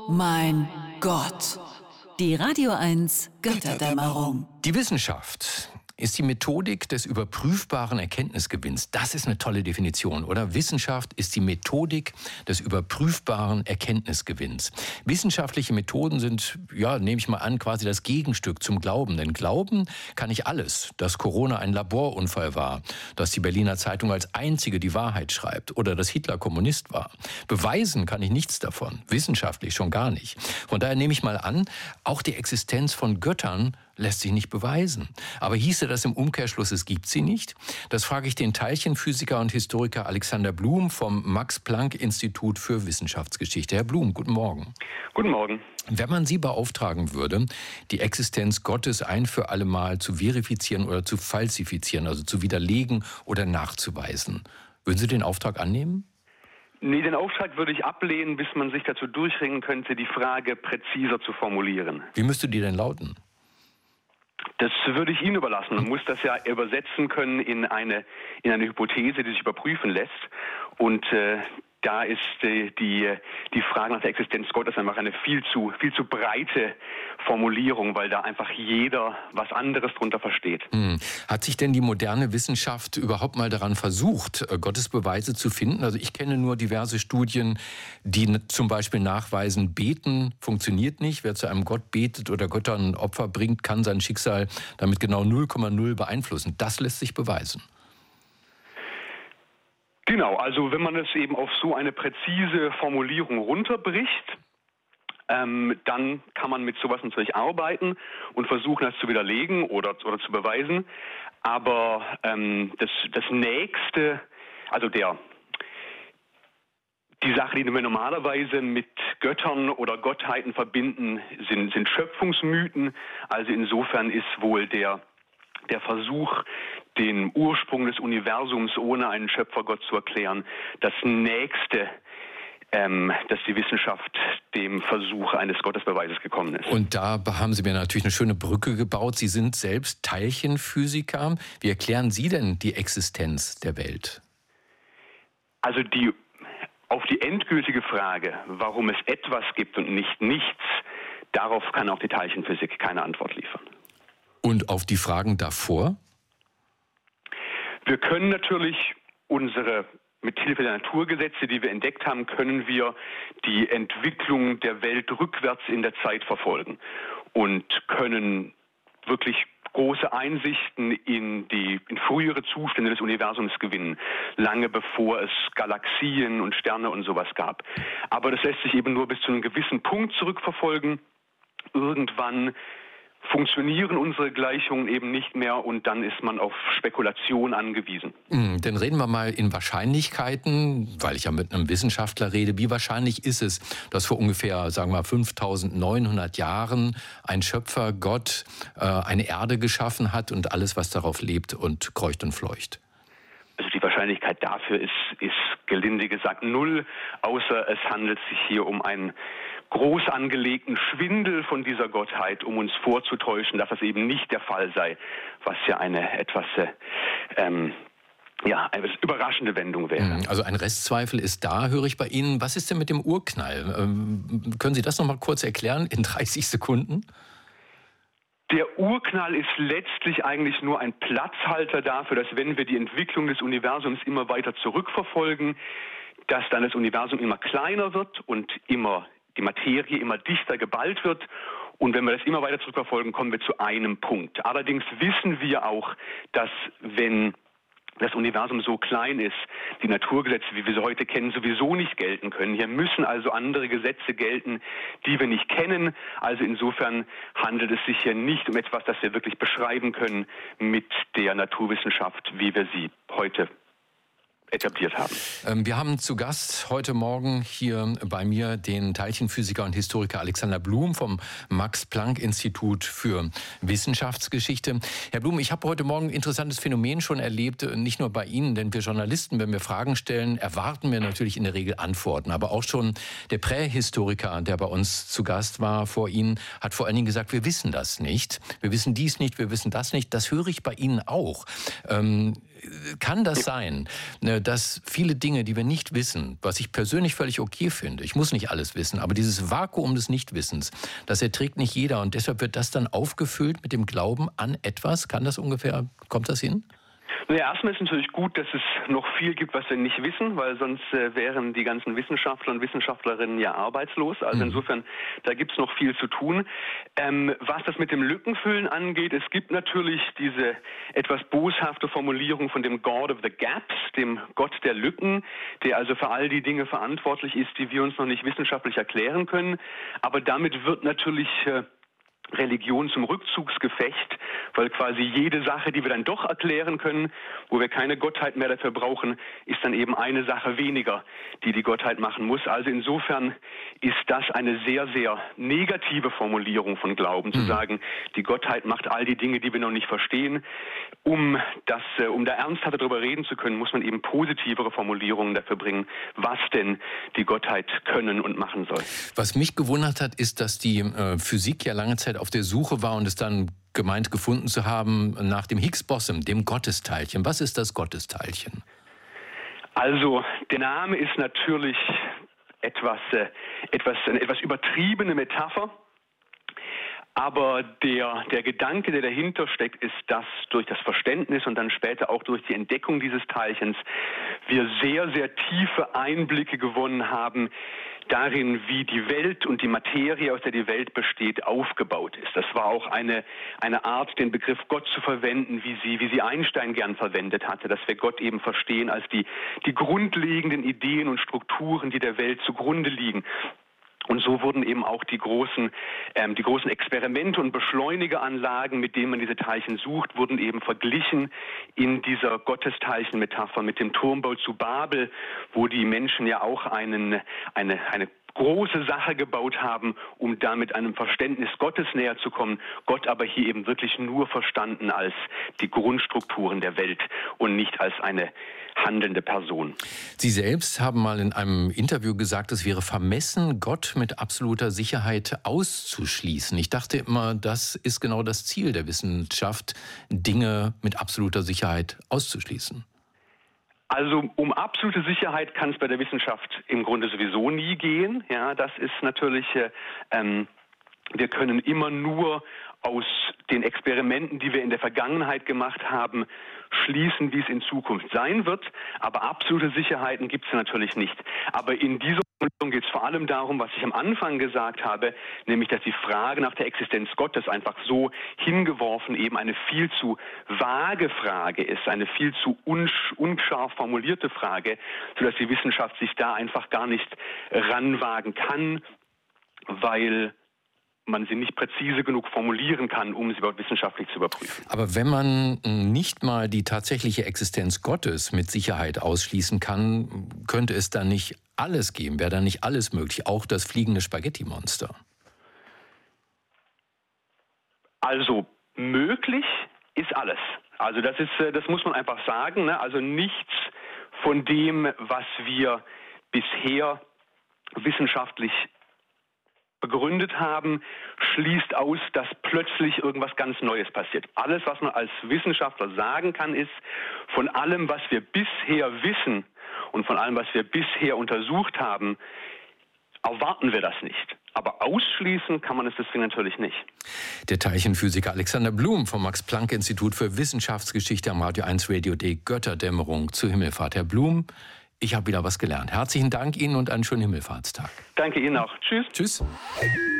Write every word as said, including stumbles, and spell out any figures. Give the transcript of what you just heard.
mein Gott. Die Radio eins Götterdämmerung. Die Wissenschaft ist die Methodik des überprüfbaren Erkenntnisgewinns. Das ist eine tolle Definition, oder? Wissenschaft ist die Methodik des überprüfbaren Erkenntnisgewinns. Wissenschaftliche Methoden sind, ja, nehme ich mal an, quasi das Gegenstück zum Glauben. Denn glauben kann ich alles, dass Corona ein Laborunfall war, dass die Berliner Zeitung als einzige die Wahrheit schreibt oder dass Hitler Kommunist war. Beweisen kann ich nichts davon, wissenschaftlich schon gar nicht. Von daher nehme ich mal an, auch die Existenz von Göttern lässt sich nicht beweisen. Aber hieße das im Umkehrschluss, es gibt sie nicht? Das frage ich den Teilchenphysiker und Historiker Alexander Blum vom Max-Planck-Institut für Wissenschaftsgeschichte. Herr Blum, guten Morgen. Guten Morgen. Wenn man Sie beauftragen würde, die Existenz Gottes ein für alle Mal zu verifizieren oder zu falsifizieren, also zu widerlegen oder nachzuweisen, würden Sie den Auftrag annehmen? Nee, den Auftrag würde ich ablehnen, bis man sich dazu durchringen könnte, die Frage präziser zu formulieren. Wie müsste die denn lauten? Das würde ich Ihnen überlassen. Man muss das ja übersetzen können in eine, in eine Hypothese, die sich überprüfen lässt. Und äh, da ist äh, die, die Frage nach der Existenz Gottes einfach eine viel zu, viel zu breite Formulierung, weil da einfach jeder was anderes drunter versteht. Hm. Hat sich denn die moderne Wissenschaft überhaupt mal daran versucht, Gottesbeweise zu finden? Also ich kenne nur diverse Studien, die zum Beispiel nachweisen, Beten funktioniert nicht. Wer zu einem Gott betet oder Göttern Opfer bringt, kann sein Schicksal damit genau null Komma null beeinflussen. Das lässt sich beweisen. Genau, also wenn man es eben auf so eine präzise Formulierung runterbricht, ähm, dann kann man mit sowas natürlich arbeiten und versuchen, das zu widerlegen oder, oder zu beweisen. Aber ähm, das, das Nächste, also der, die Sache, die wir normalerweise mit Göttern oder Gottheiten verbinden, sind, sind Schöpfungsmythen. Also insofern ist wohl der Der Versuch, den Ursprung des Universums ohne einen Schöpfergott zu erklären, das Nächste, ähm, dass die Wissenschaft dem Versuch eines Gottesbeweises gekommen ist. Und da haben Sie mir natürlich eine schöne Brücke gebaut. Sie sind selbst Teilchenphysiker. Wie erklären Sie denn die Existenz der Welt? Also die, auf die endgültige Frage, warum es etwas gibt und nicht nichts, darauf kann auch die Teilchenphysik keine Antwort liefern. Und auf die Fragen davor? Wir können natürlich unsere, mit Hilfe der Naturgesetze, die wir entdeckt haben, können wir die Entwicklung der Welt rückwärts in der Zeit verfolgen und können wirklich große Einsichten in die in frühere Zustände des Universums gewinnen, lange bevor es Galaxien und Sterne und sowas gab. Aber das lässt sich eben nur bis zu einem gewissen Punkt zurückverfolgen. Irgendwann funktionieren unsere Gleichungen eben nicht mehr und dann ist man auf Spekulation angewiesen. Mhm, dann reden wir mal in Wahrscheinlichkeiten, weil ich ja mit einem Wissenschaftler rede. Wie wahrscheinlich ist es, dass vor ungefähr, sagen wir, fünftausendneunhundert Jahren ein Schöpfer, Gott, äh, eine Erde geschaffen hat und alles, was darauf lebt und kreucht und fleucht? Also die Wahrscheinlichkeit dafür ist, ist gelinde gesagt null, außer es handelt sich hier um einen groß angelegten Schwindel von dieser Gottheit, um uns vorzutäuschen, dass das eben nicht der Fall sei, was ja eine etwas äh, ähm, ja, eine überraschende Wendung wäre. Also ein Restzweifel ist da, höre ich bei Ihnen. Was ist denn mit dem Urknall? Ähm, können Sie das noch mal kurz erklären in dreißig Sekunden? Der Urknall ist letztlich eigentlich nur ein Platzhalter dafür, dass wenn wir die Entwicklung des Universums immer weiter zurückverfolgen, dass dann das Universum immer kleiner wird und immer die Materie immer dichter geballt wird. Und wenn wir das immer weiter zurückverfolgen, kommen wir zu einem Punkt. Allerdings wissen wir auch, dass wenn das Universum so klein ist, die Naturgesetze, wie wir sie heute kennen, sowieso nicht gelten können. Hier müssen also andere Gesetze gelten, die wir nicht kennen. Also insofern handelt es sich hier nicht um etwas, das wir wirklich beschreiben können mit der Naturwissenschaft, wie wir sie heute etabliert haben. Wir haben zu Gast heute Morgen hier bei mir den Teilchenphysiker und Historiker Alexander Blum vom Max-Planck-Institut für Wissenschaftsgeschichte. Herr Blum, ich habe heute Morgen ein interessantes Phänomen schon erlebt, nicht nur bei Ihnen, denn wir Journalisten, wenn wir Fragen stellen, erwarten wir natürlich in der Regel Antworten. Aber auch schon der Prähistoriker, der bei uns zu Gast war vor Ihnen, hat vor allen Dingen gesagt, wir wissen das nicht. Wir wissen dies nicht, wir wissen das nicht. Das höre ich bei Ihnen auch. Ähm, kann das sein, dass viele Dinge, die wir nicht wissen, was ich persönlich völlig okay finde, ich muss nicht alles wissen, aber dieses Vakuum des Nichtwissens, das erträgt nicht jeder und deshalb wird das dann aufgefüllt mit dem Glauben an etwas? Kann das ungefähr, kommt das hin? Naja, erstmal ist es natürlich gut, dass es noch viel gibt, was wir nicht wissen, weil sonst äh, wären die ganzen Wissenschaftler und Wissenschaftlerinnen ja arbeitslos. Also mhm. insofern, da gibt es noch viel zu tun. Ähm, was das mit dem Lückenfüllen angeht, es gibt natürlich diese etwas boshafte Formulierung von dem God of the Gaps, dem Gott der Lücken, der also für all die Dinge verantwortlich ist, die wir uns noch nicht wissenschaftlich erklären können. Aber damit wird natürlich äh, Religion zum Rückzugsgefecht, weil quasi jede Sache, die wir dann doch erklären können, wo wir keine Gottheit mehr dafür brauchen, ist dann eben eine Sache weniger, die die Gottheit machen muss. Also insofern ist das eine sehr, sehr negative Formulierung von Glauben, zu sagen, die Gottheit macht all die Dinge, die wir noch nicht verstehen. Um das, um da ernsthafter darüber reden zu können, muss man eben positivere Formulierungen dafür bringen, was denn die Gottheit können und machen soll. Was mich gewundert hat, ist, dass die äh, Physik ja lange Zeit auf der Suche war und es dann gemeint gefunden zu haben nach dem Higgs-Boson, dem Gottesteilchen. Was ist das Gottesteilchen? Also der Name ist natürlich etwas, äh, etwas, eine etwas übertriebene Metapher. Aber der, der Gedanke, der dahinter steckt, ist, dass durch das Verständnis und dann später auch durch die Entdeckung dieses Teilchens wir sehr, sehr tiefe Einblicke gewonnen haben darin, wie die Welt und die Materie, aus der die Welt besteht, aufgebaut ist. Das war auch eine, eine Art, den Begriff Gott zu verwenden, wie sie, wie sie Einstein gern verwendet hatte, dass wir Gott eben verstehen als die, die grundlegenden Ideen und Strukturen, die der Welt zugrunde liegen. Und so wurden eben auch die großen, ähm, die großen Experimente und Beschleunigeranlagen, mit denen man diese Teilchen sucht, wurden eben verglichen in dieser Gottesteilchen-Metapher mit dem Turmbau zu Babel, wo die Menschen ja auch einen, eine, eine große Sache gebaut haben, um damit einem Verständnis Gottes näher zu kommen. Gott aber hier eben wirklich nur verstanden als die Grundstrukturen der Welt und nicht als eine handelnde Person. Sie selbst haben mal in einem Interview gesagt, es wäre vermessen, Gott mit absoluter Sicherheit auszuschließen. Ich dachte immer, das ist genau das Ziel der Wissenschaft, Dinge mit absoluter Sicherheit auszuschließen. Also um absolute Sicherheit kann es bei der Wissenschaft im Grunde sowieso nie gehen. Ja, das ist natürlich, ähm, wir können immer nur aus den Experimenten, die wir in der Vergangenheit gemacht haben, schließen, wie es in Zukunft sein wird. Aber absolute Sicherheiten gibt es natürlich nicht. Aber in dieser Formulierung geht es vor allem darum, was ich am Anfang gesagt habe, nämlich, dass die Frage nach der Existenz Gottes einfach so hingeworfen eben eine viel zu vage Frage ist, eine viel zu unsch- unscharf formulierte Frage, sodass die Wissenschaft sich da einfach gar nicht ranwagen kann, weil man sie nicht präzise genug formulieren kann, um sie überhaupt wissenschaftlich zu überprüfen. Aber wenn man nicht mal die tatsächliche Existenz Gottes mit Sicherheit ausschließen kann, könnte es dann nicht alles geben? Wäre dann nicht alles möglich? Auch das fliegende Spaghetti-Monster? Also möglich ist alles. Also das ist, das muss man einfach sagen. Ne? Also nichts von dem, was wir bisher wissenschaftlich begründet haben, schließt aus, dass plötzlich irgendwas ganz Neues passiert. Alles, was man als Wissenschaftler sagen kann, ist, von allem, was wir bisher wissen und von allem, was wir bisher untersucht haben, erwarten wir das nicht. Aber ausschließen kann man es deswegen natürlich nicht. Der Teilchenphysiker Alexander Blum vom Max-Planck-Institut für Wissenschaftsgeschichte am Radio eins Radio D Götterdämmerung zur Himmelfahrt. Herr Blum, ich habe wieder was gelernt. Herzlichen Dank Ihnen und einen schönen Himmelfahrtstag. Danke Ihnen auch. Tschüss. Tschüss.